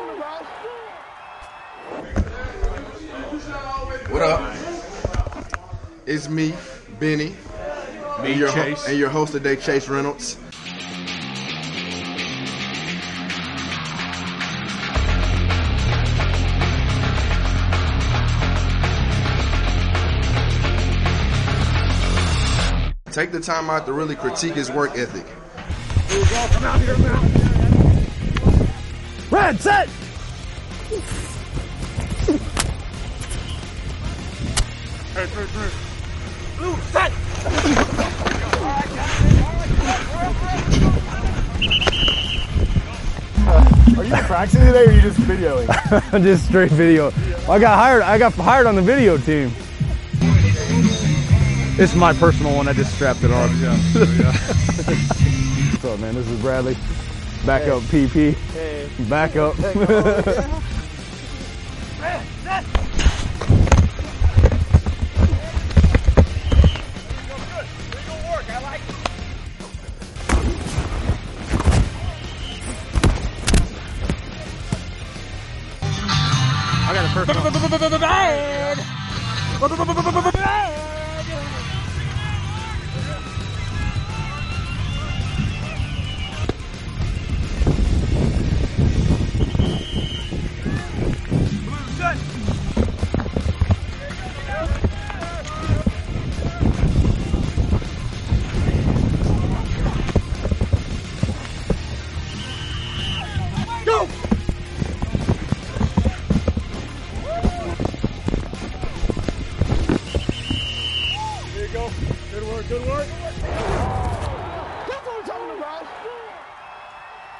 What up? It's me, Benny, and your host today, Chase Reynolds. Take the time out to really critique his work ethic. Come out here now. Red, set! Blue, set! Are you practicing today or are you just videoing? Just straight video. I got hired on the video team. It's my personal one. I just strapped it on. Yeah. What's up, man? This is Bradley. Back up, PP. Hey. Back up. I got a personal.